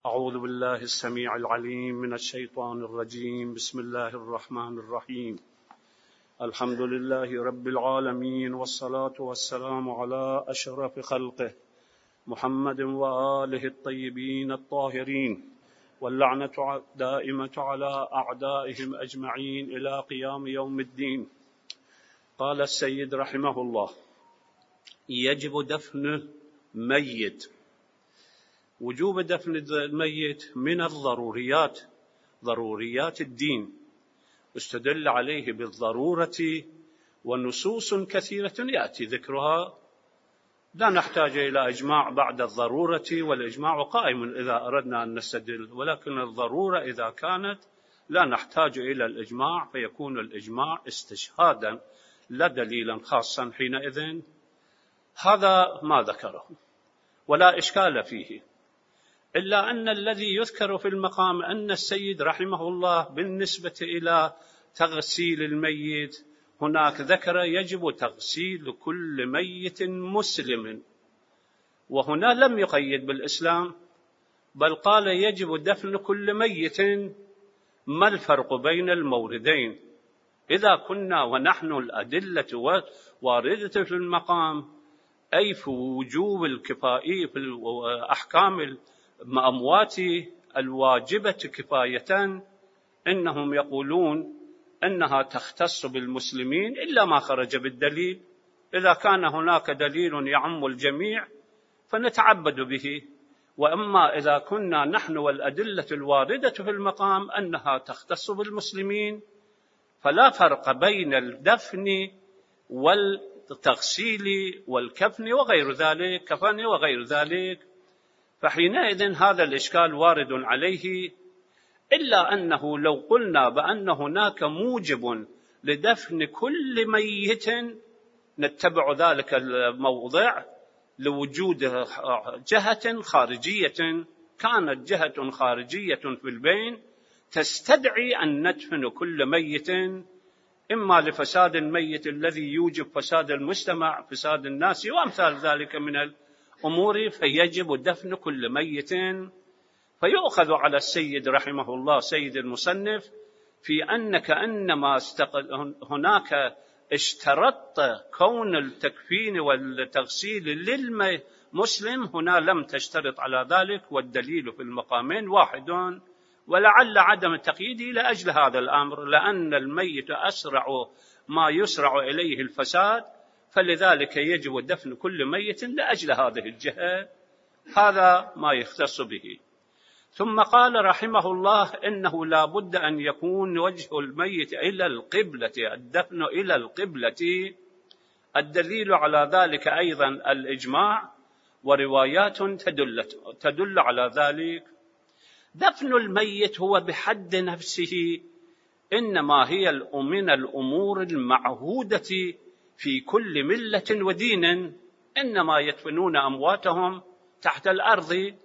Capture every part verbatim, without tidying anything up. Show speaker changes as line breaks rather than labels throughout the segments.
أعوذ بالله السميع العليم من الشيطان الرجيم. بسم الله الرحمن الرحيم. الحمد لله رب العالمين، والصلاة والسلام على أشرف خلقه محمد وآله الطيبين الطاهرين، واللعنة دائمة على أعدائهم أجمعين إلى قيام يوم الدين. قال السيد رحمه الله: يجب دفن ميت. وجوب دفن الميت من الضروريات، ضروريات الدين، استدل عليه بالضرورة ونصوص كثيرة يأتي ذكرها، لا نحتاج إلى إجماع بعد الضرورة، والإجماع قائم إذا أردنا أن نستدل، ولكن الضرورة إذا كانت لا نحتاج إلى الإجماع فيكون الإجماع استشهادا لا دليلا خاصا حينئذ. هذا ما ذكره ولا إشكال فيه، إلا أن الذي يذكر في المقام أن السيد رحمه الله بالنسبة إلى تغسيل الميت هناك ذكر يجب تغسيل كل ميت مسلم، وهنا لم يقيد بالإسلام، بل قال يجب دفن كل ميت. ما الفرق بين الموردين؟ إذا كنا ونحن الأدلة واردة في المقام، أي في وجوب الكفائي في أحكام الأموات الواجبة كفاية، إنهم يقولون أنها تختص بالمسلمين إلا ما خرج بالدليل. إذا كان هناك دليل يعم الجميع فنتعبد به، وأما إذا كنا نحن والأدلة الواردة في المقام أنها تختص بالمسلمين فلا فرق بين الدفن والتغسيل والكفن وغير ذلك، كفن وغير ذلك، فحينئذ هذا الإشكال وارد عليه. إلا أنه لو قلنا بأن هناك موجب لدفن كل ميت نتبع ذلك الموضع لوجود جهة خارجية، كانت جهة خارجية في البين تستدعي أن ندفن كل ميت، إما لفساد الميت الذي يوجب فساد المجتمع، فساد الناس وأمثال ذلك من الأمور، فيجب دفن كل ميت. فيؤخذ على السيد رحمه الله سيد المصنف في أن كأنما هناك اشترط كون التكفين والتغسيل للمسلم، هنا لم تشترط على ذلك، والدليل في المقامين واحد. ولعل عدم التقييد لأجل هذا الأمر، لأن الميت أسرع ما يسرع إليه الفساد، فلذلك يجب دفن كل ميت لأجل هذه الجهة. هذا ما يختص به. ثم قال رحمه الله إنه لا بد أن يكون وجه الميت إلى القبلة، الدفن إلى القبلة. الدليل على ذلك أيضا الإجماع وروايات تدل, تدل على ذلك. دفن الميت هو بحد نفسه إنما هي من الأمور المعهودة في كل ملة ودين، إنما يدفنون أمواتهم تحت الأرض،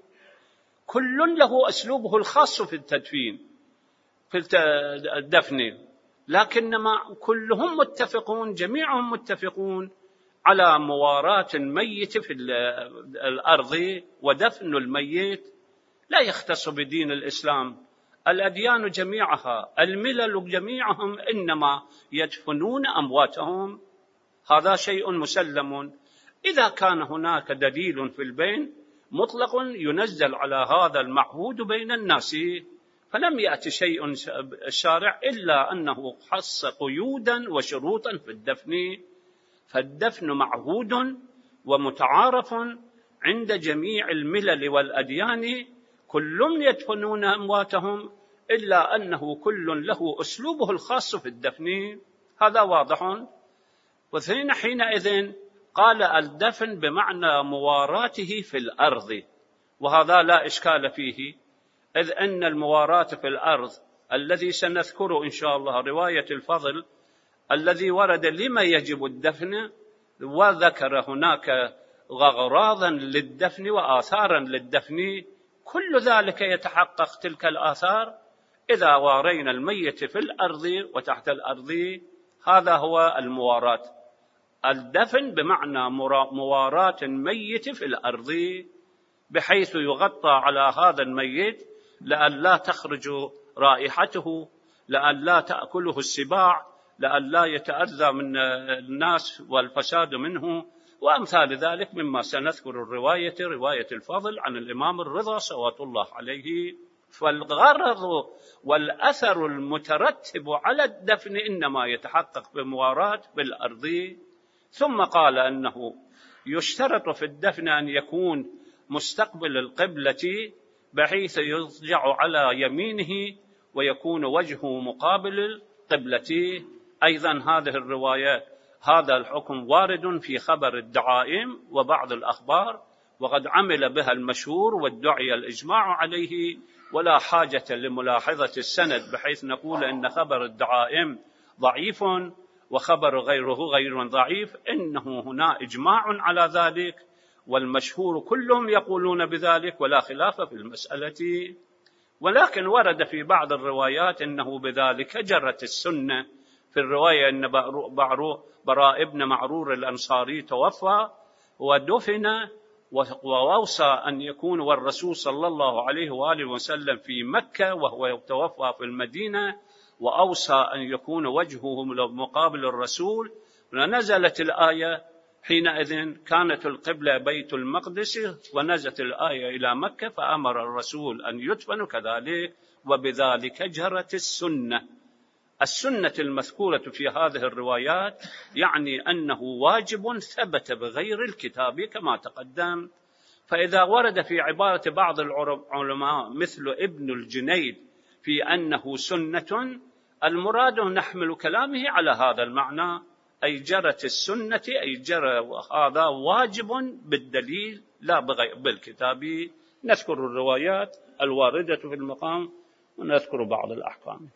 كل له أسلوبه الخاص في التدفين في الدفن، لكنما كلهم متفقون، جميعهم متفقون على مواراة الميت في الأرض، ودفن الميت لا يختص بدين الإسلام. الأديان جميعها، الملل جميعهم إنما يدفنون أمواتهم، هذا شيء مسلم. إذا كان هناك دليل في البين مطلق ينزل على هذا المعهود بين الناس، فلم يأتي شيء الشارع إلا أنه حص قيودا وشروطا في الدفن، فالدفن معهود ومتعارف عند جميع الملل والأديان، كل يدفنون أمواتهم، إلا أنه كل له أسلوبه الخاص في الدفن، هذا واضح. وثين حينئذ قال الدفن بمعنى مواراته في الأرض، وهذا لا إشكال فيه، إذ أن المواراة في الأرض الذي سنذكره إن شاء الله رواية الفضل الذي ورد لما يجب الدفن، وذكر هناك أغراضا للدفن وآثارا للدفن، كل ذلك يتحقق تلك الآثار إذا وارينا الميت في الأرض وتحت الأرض. هذا هو المواراة، الدفن بمعنى مواراة الميت في الأرض. بحيث يغطى على هذا الميت لئلا تخرج رائحته، لئلا تأكله السباع، لئلا يتأذى من الناس والفساد منه، وأمثال ذلك مما سنذكر الرواية رواية الفضل عن الإمام الرضا صلوات الله عليه. فالغرض والأثر المترتب على الدفن إنما يتحقق بمواراة بالأرض. ثم قال أنه يشترط في الدفن أن يكون مستقبل القبلة بحيث يضجع على يمينه ويكون وجهه مقابل القبلة. أيضا هذه الرواية هذا الحكم وارد في خبر الدعائم وبعض الأخبار، وقد عمل بها المشهور وادعي الإجماع عليه، ولا حاجة لملاحظة السند بحيث نقول إن خبر الدعائم ضعيف وخبر غيره غير ضعيف. إنه هنا إجماع على ذلك، والمشهور كلهم يقولون بذلك ولا خلاف في المسألة. ولكن ورد في بعض الروايات أنه بذلك جرت السنة. في الرواية أن براء بن معرور الأنصاري توفى ودفن، وأوصى أن يكون والرسول صلى الله عليه وآله وسلم في مكة وهو يتوفى في المدينة، وأوصى أن يكون وجهه مقابل الرسول. ونزلت الآية حينئذ كانت القبلة بيت المقدس، ونزلت الآية إلى مكة فأمر الرسول أن يدفن كذلك، وبذلك جرت السنة. السنة المذكورة في هذه الروايات يعني أنه واجب ثبت بغير الكتاب كما تقدم. فإذا ورد في عبارة بعض العلماء مثل ابن الجنيد في أنه سنة، المراد نحمل كلامه على هذا المعنى، أي جرت السنة، أي جرى هذا واجب بالدليل لا بالكتاب. نذكر الروايات الواردة في المقام ونذكر بعض الأحكام.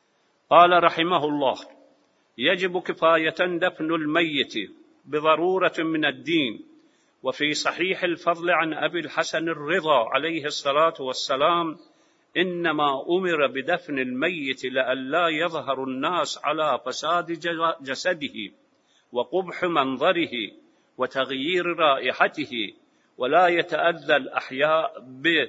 قال رحمه الله: يجب كفاية دفن الميت بضرورة من الدين. وفي صحيح الفضل عن أبي الحسن الرضا عليه الصلاة والسلام: إنما أمر بدفن الميت لئلا يظهر الناس على فساد جسده وقبح منظره وتغيير رائحته، ولا يتأذى الأحياء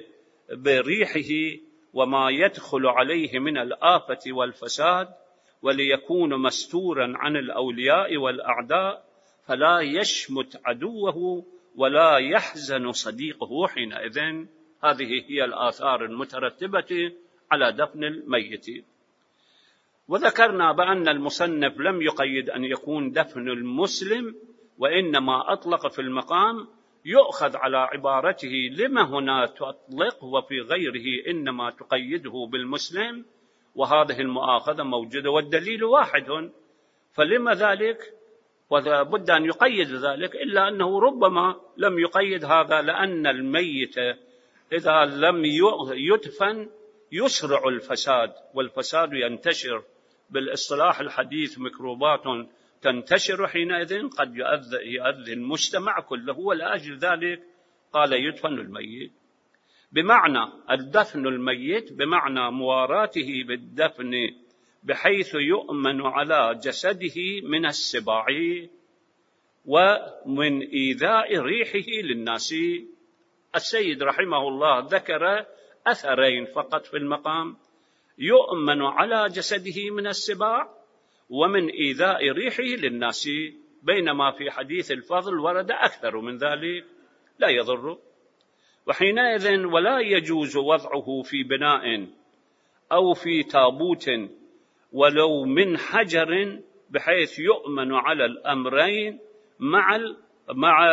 بريحه وما يدخل عليه من الآفة والفساد، وليكون مستورا عن الأولياء والأعداء، فلا يشمت عدوه ولا يحزن صديقه حينئذ. هذه هي الآثار المترتبة على دفن الميت. وذكرنا بأن المصنف لم يقيد أن يكون دفن المسلم، وإنما أطلق في المقام يؤخذ على عبارته لما هنا تطلق وفي غيره إنما تقيده بالمسلم، وهذه المؤاخذة موجودة والدليل واحد، فلما ذلك؟ وبد أن يقيد ذلك، إلا أنه ربما لم يقيد هذا لأن الميت إذا لم يدفن يسرع الفساد، والفساد ينتشر بالاصطلاح الحديث، ميكروبات تنتشر حينئذ قد يؤذي المجتمع كله، ولأجل ذلك قال يدفن الميت. بمعنى الدفن الميت بمعنى مواراته بالدفن بحيث يؤمن على جسده من السباع ومن إيذاء ريحه للناس. السيد رحمه الله ذكر أثرين فقط في المقام: يؤمن على جسده من السباع ومن إيذاء ريحه للناس، بينما في حديث الفضل ورد أكثر من ذلك، لا يضر. وحينئذ ولا يجوز وضعه في بناء أو في تابوت ولو من حجر، بحيث يؤمن على الأمرين مع مع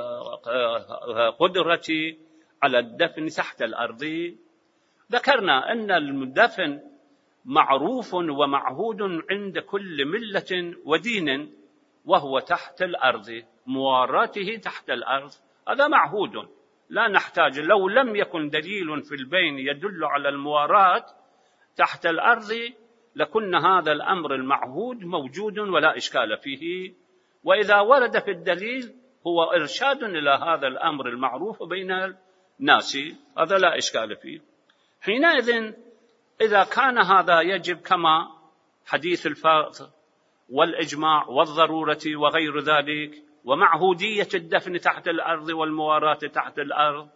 القدرة على الدفن تحت الأرض. ذكرنا أن الدفن معروف ومعهود عند كل ملة ودين، وهو تحت الأرض، مواراته تحت الأرض، هذا معهود لا نحتاج. لو لم يكن دليل في البين يدل على المواراة تحت الأرض لكن هذا الأمر المعهود موجود ولا إشكال فيه، وإذا ورد في الدليل هو إرشاد إلى هذا الأمر المعروف بين الناس، هذا لا إشكال فيه. حينئذ إذا كان هذا يجب كما حديث الفاظ والإجماع والضرورة وغير ذلك، ومعهودية الدفن تحت الأرض والمواراة تحت الأرض،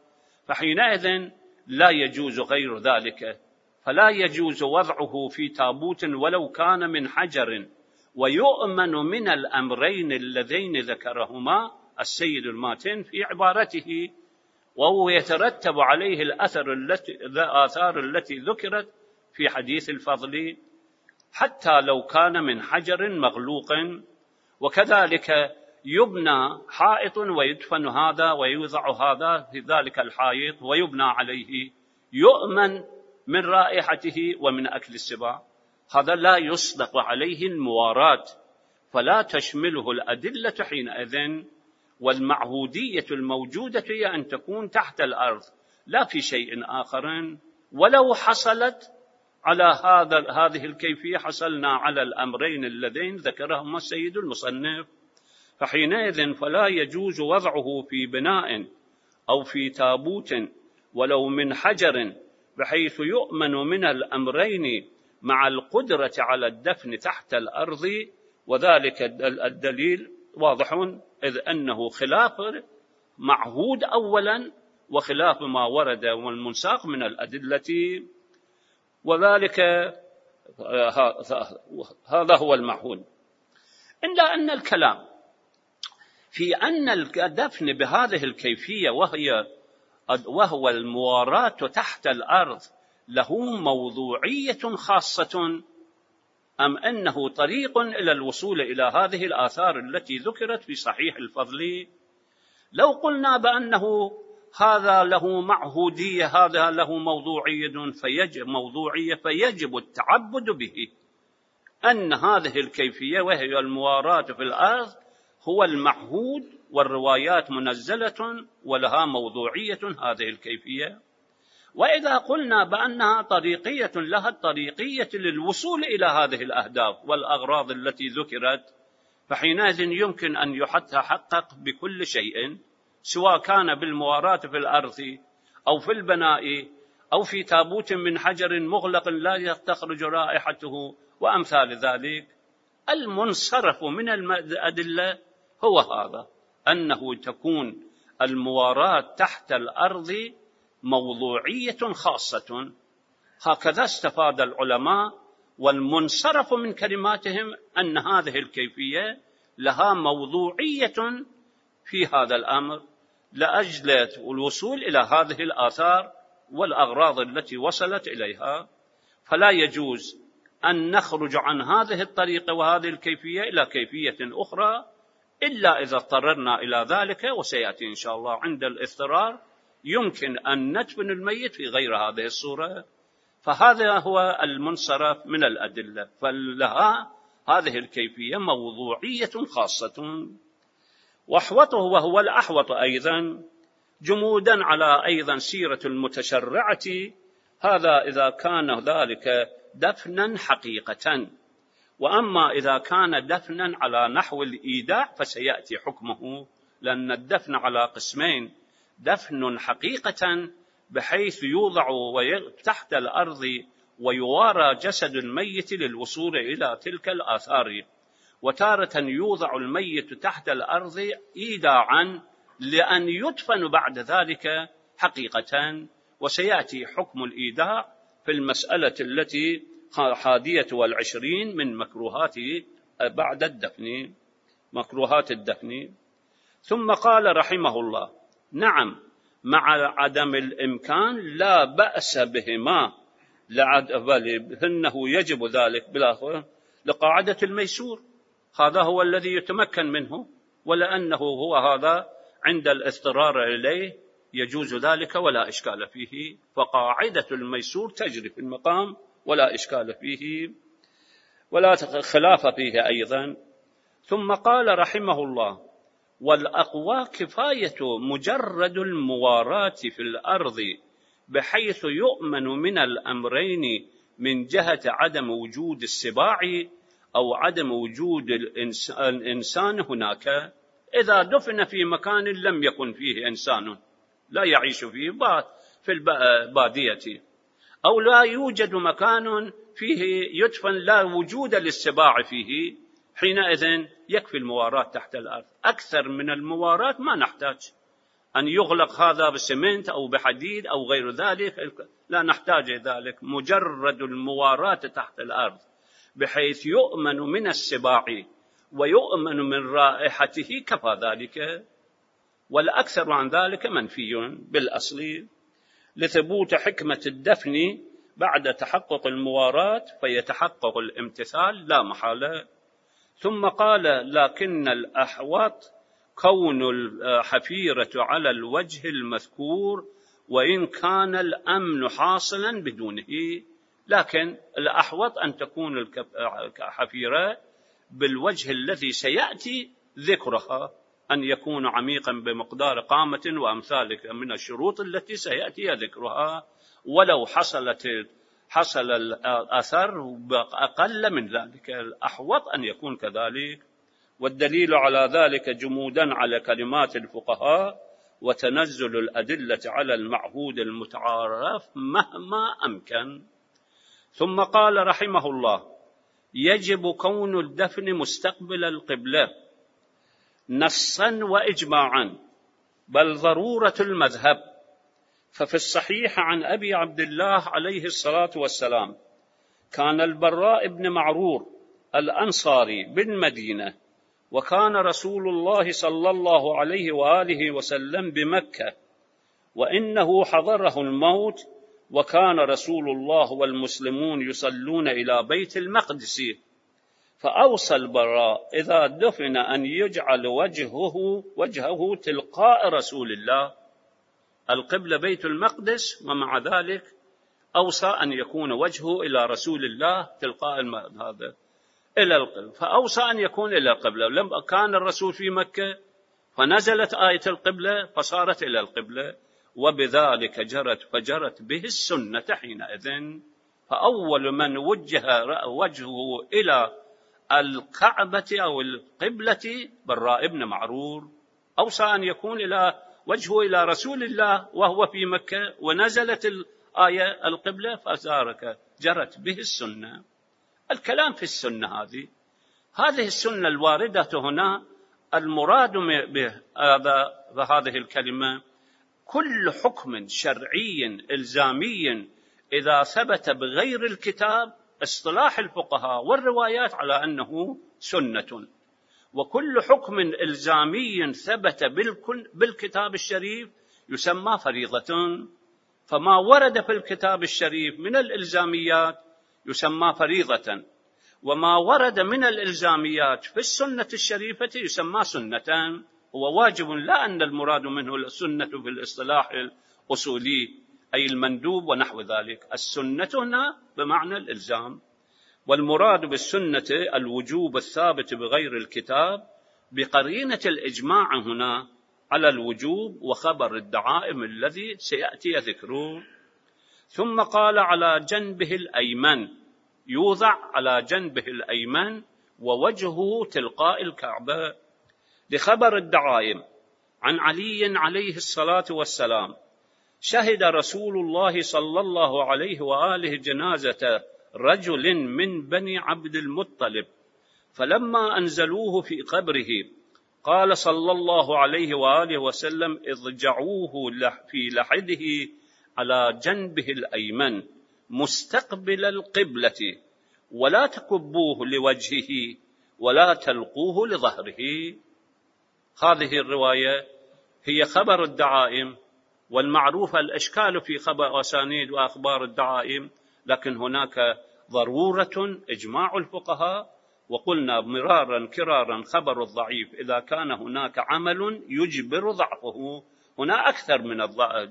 فحينئذ لا يجوز غير ذلك، فلا يجوز وضعه في تابوت ولو كان من حجر، ويؤمن من الأمرين اللذين ذكرهما السيد الماتن في عبارته، وهو يترتب عليه الأثر التي الآثار التي ذكرت في حديث الفضل، حتى لو كان من حجر مغلوق. وكذلك يبنى حائط ويدفن هذا ويوضع هذا في ذلك الحائط ويبنى عليه، يؤمن من رائحته ومن أكل السباع، هذا لا يصدق عليه المواراة، فلا تشمله الأدلة حينئذ. والمعهودية الموجودة هي أن تكون تحت الأرض لا في شيء آخر. ولو حصلت على هذا هذه الكيفية حصلنا على الأمرين اللذين ذكرهما السيد المصنف، فحينئذ فلا يجوز وضعه في بناء أو في تابوت ولو من حجر، بحيث يؤمن من الأمرين مع القدرة على الدفن تحت الأرض. وذلك الدليل واضح، إذ أنه خلاف معهود أولا وخلاف ما ورد والمنساق من الأدلة، وذلك هذا هو المعهود. إلا أن الكلام في أن الدفن بهذه الكيفية وهي وهو المواراة تحت الأرض له موضوعية خاصة، أم أنه طريق إلى الوصول إلى هذه الآثار التي ذكرت في صحيح الفضل؟ لو قلنا بأنه هذا له معهودية هذا له موضوعية فيجب, موضوعية فيجب التعبد به، أن هذه الكيفية وهي المواراة في الأرض هو المعهود، والروايات منزلة ولها موضوعية هذه الكيفية. وإذا قلنا بأنها طريقية لها الطريقية للوصول إلى هذه الأهداف والأغراض التي ذكرت، فحينئذ يمكن أن يتحقق بكل شيء، سواء كان بالمواراة في الأرض أو في البناء أو في تابوت من حجر مغلق لا تخرج رائحته وأمثال ذلك. المنصرف من الأدلة هو هذا، أنه تكون المواراة تحت الأرض موضوعية خاصة، هكذا استفاد العلماء، والمنصرف من كلماتهم أن هذه الكيفية لها موضوعية في هذا الأمر لأجل الوصول إلى هذه الآثار والأغراض التي وصلت إليها. فلا يجوز أن نخرج عن هذه الطريقة وهذه الكيفية إلى كيفية أخرى إلا إذا اضطررنا إلى ذلك، وسيأتي إن شاء الله عند الاضطرار يمكن أن ندفن الميت في غير هذه الصورة. فهذا هو المنصرف من الأدلة، فلها هذه الكيفية موضوعية خاصة. وأحوطه وهو الأحوط أيضا جمودا على أيضا سيرة المتشرعة، هذا إذا كان ذلك دفنا حقيقة. وأما إذا كان دفنا على نحو الإيداع فسيأتي حكمه، لأن الدفن على قسمين: دفن حقيقة بحيث يوضع تحت الأرض ويوارى جسد الميت للوصول إلى تلك الآثار، وتارة يوضع الميت تحت الأرض إيداعا لأن يدفن بعد ذلك حقيقة. وسيأتي حكم الإيداع في المسألة التي حادية والعشرين من مكروهات بعد الدفن، مكروهات الدفن. ثم قال رحمه الله: نعم، مع عدم الإمكان لا بأس بهما، لأنه يجب ذلك بالآخر لقاعدة الميسور، هذا هو الذي يتمكن منه، ولأنه هو هذا عند الاضطرار إليه يجوز ذلك ولا إشكال فيه، فقاعدة الميسور تجري في المقام ولا إشكال فيه ولا خلاف فيه أيضا. ثم قال رحمه الله: والأقوى كفاية مجرد المواراة في الأرض بحيث يؤمن من الأمرين من جهة عدم وجود السباع أو عدم وجود الإنسان هناك. إذا دفن في مكان لم يكن فيه إنسان لا يعيش فيه في البادية، أو لا يوجد مكان فيه يدفن لا وجود للسباع فيه، حينئذ يكفي المواراة تحت الأرض. أكثر من المواراة ما نحتاج، أن يغلق هذا بسمنت أو بحديد أو غير ذلك، لا نحتاج ذلك، مجرد المواراة تحت الأرض بحيث يؤمن من السباع ويؤمن من رائحته كفى ذلك، والأكثر عن ذلك منفي بالأصل لثبوت حكمة الدفن بعد تحقق المواراة، فيتحقق الامتثال لا محالة. ثم قال: لكن الأحوط كون الحفيرة على الوجه المذكور وإن كان الأمن حاصلا بدونه، لكن الأحوط أن تكون الحفيرة بالوجه الذي سيأتي ذكرها، أن يكون عميقا بمقدار قامة وأمثالك من الشروط التي سيأتي ذكرها، ولو حصلت حصل الأثر أقل من ذلك، الأحوط أن يكون كذلك. والدليل على ذلك جمودا على كلمات الفقهاء وتنزل الأدلة على المعهود المتعارف مهما أمكن. ثم قال رحمه الله: يجب كون الدفن مستقبل القبلة نصا وإجماعا، بل ضرورة المذهب. ففي الصحيح عن أبي عبد الله عليه الصلاة والسلام: كان البراء بن معرور الأنصاري بالمدينة، وكان رسول الله صلى الله عليه وآله وسلم بمكة، وإنه حضره الموت، وكان رسول الله والمسلمون يصلون إلى بيت المقدس، فأوصى البراء إذا دفن أن يجعل وجهه وجهه تلقاء رسول الله، القبلة بيت المقدس، ومع ذلك أوصى أن يكون وجهه إلى رسول الله تلقاء هذا إلى القبلة، فأوصى أن يكون إلى القبلة. لما كان الرسول في مكة فنزلت آية القبلة فصارت إلى القبلة، وبذلك جرت فجرت به السنة حينئذ. فأول من وجه وجهه إلى الكعبة أو القبلة براء بن معرور، أوصى أن يكون إلى وجهه إلى رسول الله وهو في مكة، ونزلت الآية القبلة فصارت جرت به السنة. الكلام في السنة هذه هذه السنة الواردة هنا، المراد بهذه الكلمة كل حكم شرعي إلزامي إذا ثبت بغير الكتاب اصطلاح الفقهاء والروايات على أنه سنة، وكل حكم إلزامي ثبت بالكتاب الشريف يسمى فريضة. فما ورد في الكتاب الشريف من الإلزاميات يسمى فريضة، وما ورد من الإلزاميات في السنة الشريفة يسمى سنة. هو واجب، لا أن المراد منه السنة في الاصطلاح الأصولي أي المندوب ونحو ذلك، السنة هنا بمعنى الإلزام، والمراد بالسنة الوجوب الثابت بغير الكتاب بقرينة الإجماع هنا على الوجوب وخبر الدعائم الذي سيأتي ذكره. ثم قال: على جنبه الأيمن، يوضع على جنبه الأيمن ووجهه تلقاء الكعبة، لخبر الدعائم عن علي عليه الصلاة والسلام: شهد رسول الله صلى الله عليه وآله جنازة رجل من بني عبد المطلب، فلما أنزلوه في قبره قال صلى الله عليه وآله وسلم: اضجعوه في لحده على جنبه الأيمن مستقبل القبلة، ولا تكبوه لوجهه ولا تلقوه لظهره. هذه الرواية هي خبر الدعائم، والمعروف الإشكال في خبر أسانيد وأخبار الدعائم، لكن هناك ضرورة إجماع الفقهاء. وقلنا مرارا كرارا: خبر الضعيف إذا كان هناك عمل يجبر ضعفه، هنا أكثر من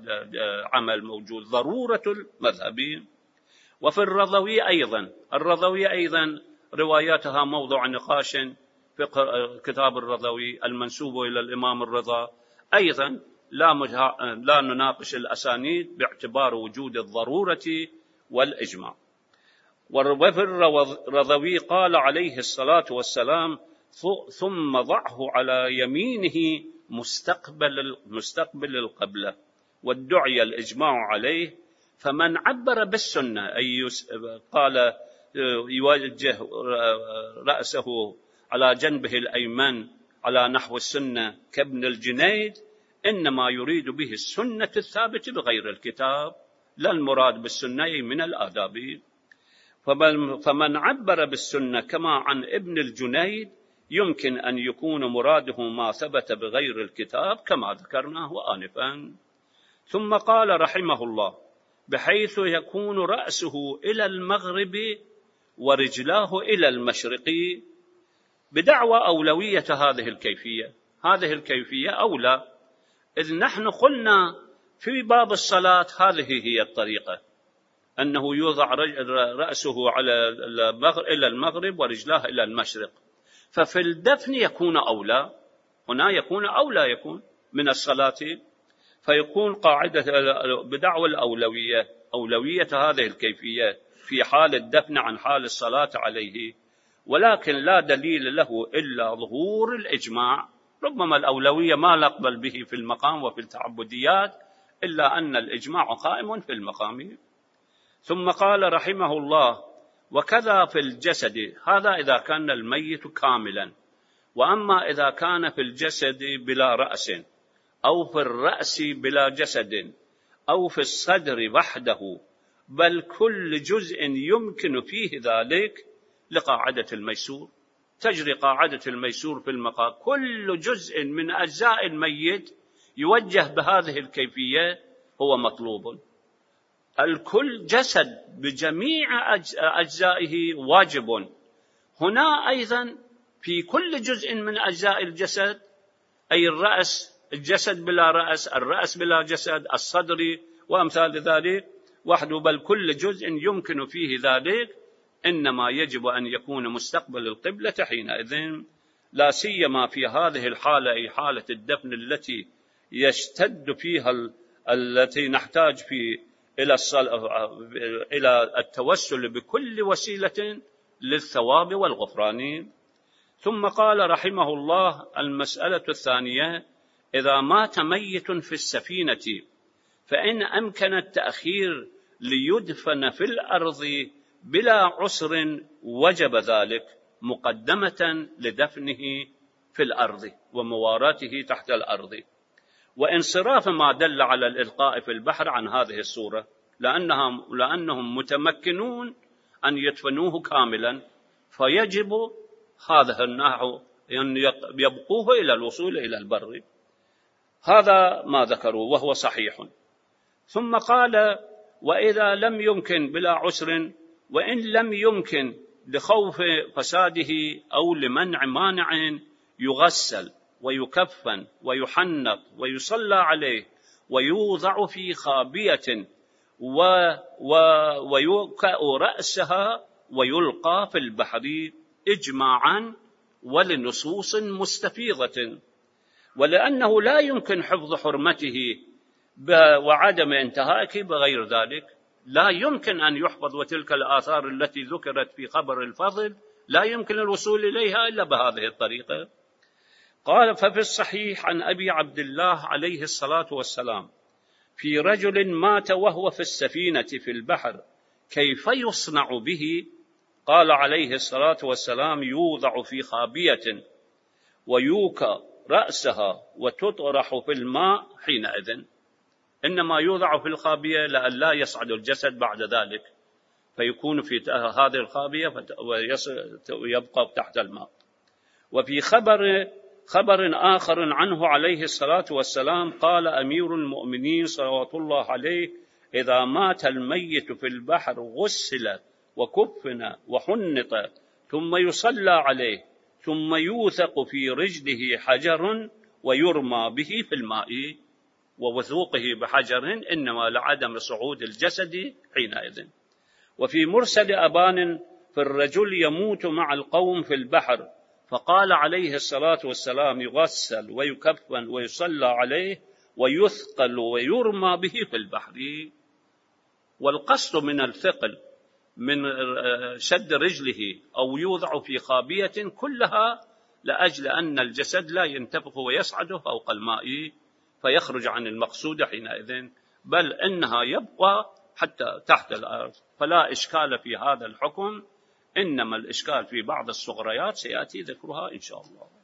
عمل موجود، ضرورة المذهب. وفي الرضوي أيضا الرضوي أيضا رواياتها موضوع نقاش في كتاب الرضوي المنسوب إلى الإمام الرضا، أيضا لا, لا نناقش الأسانيد باعتبار وجود الضرورة والإجماع. وفي الرضوي قال عليه الصلاة والسلام: ثم ضعه على يمينه مستقبل, مستقبل القبلة، وادعي الإجماع عليه. فمن عبر بالسنة أي قال يوجه رأسه على جنبه الأيمن على نحو السنة كابن الجنيد، إنما يريد به السنة الثابتة بغير الكتاب، لا المراد بالسنة من الآداب. فمن عبر بالسنة كما عن ابن الجنيد يمكن أن يكون مراده ما ثبت بغير الكتاب كما ذكرناه آنفا. ثم قال رحمه الله: بحيث يكون رأسه إلى المغرب ورجلاه إلى المشرق، بدعوى أولوية هذه الكيفية. هذه الكيفية أولى، إذ نحن قلنا في باب الصلاة هذه هي الطريقة، أنه يوضع رأسه على إلى المغرب ورجلاه إلى المشرق. ففي الدفن يكون أولى، هنا يكون أولى يكون من الصلاة، فيكون قاعدة بدعوى الأولوية، أولوية هذه الكيفية في حال الدفن عن حال الصلاة عليه. ولكن لا دليل له إلا ظهور الإجماع. ربما الأولوية ما نقبل به في المقام وفي التعبديات، إلا أن الإجماع قائم في المقام. ثم قال رحمه الله: وكذا في الجسد، هذا إذا كان الميت كاملا. وأما إذا كان في الجسد بلا رأس، أو في الرأس بلا جسد، أو في الصدر وحده، بل كل جزء يمكن فيه ذلك، لقاعدة الميسور. تجري قاعدة الميسور في المقام، كل جزء من أجزاء الميت يوجه بهذه الكيفية هو مطلوب. الكل جسد بجميع أجزائه واجب. هنا أيضا في كل جزء من أجزاء الجسد، أي الرأس، الجسد بلا رأس، الرأس بلا جسد، الصدر وأمثال ذلك وحده، بل كل جزء يمكن فيه ذلك، إنما يجب أن يكون مستقبل القبلة حينئذ، لا سيما في هذه الحالة، أي حالة الدفن التي يشتد فيها ال... التي نحتاج في إلى الصلاة، إلى التوسل بكل وسيلة للثواب والغفران. ثم قال رحمه الله: المسألة الثانية: إذا مات ميت في السفينة فإن أمكن التأخير ليدفن في الأرض بلا عسر وجب ذلك، مقدمة لدفنه في الأرض ومواراته تحت الأرض، وانصراف ما دل على الإلقاء في البحر عن هذه الصورة، لأنهم, لأنهم متمكنون أن يدفنوه كاملا، فيجب هذا النحو أن يبقوه إلى الوصول إلى البر. هذا ما ذكروا وهو صحيح. ثم قال: وإذا لم يمكن بلا عسر، وإن لم يمكن لخوف فساده أو لمنع مانع، يغسل ويكفن ويحنط ويصلى عليه ويوضع في خابية و... و... ويوكأ رأسها ويلقى في البحر، إجماعا ولنصوص مستفيضة. ولأنه لا يمكن حفظ حرمته وعدم انتهاكه بغير ذلك، لا يمكن أن يحفظ، وتلك الآثار التي ذكرت في خبر الفضل لا يمكن الوصول إليها إلا بهذه الطريقة. قال: ففي الصحيح عن أبي عبد الله عليه الصلاة والسلام: في رجل مات وهو في السفينة في البحر، كيف يصنع به؟ قال عليه الصلاة والسلام: يوضع في خابية ويوكى رأسها وتطرح في الماء حينئذ. إنما يوضع في الخابية لئلا يصعد الجسد بعد ذلك، فيكون في هذه الخابية ويبقى تحت الماء. وفي خبر خبر آخر عنه عليه الصلاة والسلام قال أمير المؤمنين صلوات الله عليه: إذا مات الميت في البحر غسل وكفن وحنط، ثم يصلى عليه، ثم يوثق في رجله حجر ويرمى به في الماء، ووثوقه بحجر إنما لعدم صعود الجسد حينئذ. وفي مرسل أبان: في الرجل يموت مع القوم في البحر، فقال عليه الصلاة والسلام: يغسل ويكفن ويصلى عليه ويثقل ويرمى به في البحر. والقصد من الثقل من شد رجله أو يوضع في خابية كلها لأجل أن الجسد لا ينتفخ ويصعد فوق الماء فيخرج عن المقصود حينئذ، بل إنها يبقى حتى تحت الأرض، فلا إشكال في هذا الحكم. إنما الإشكال في بعض الصغريات سيأتي ذكرها إن شاء الله.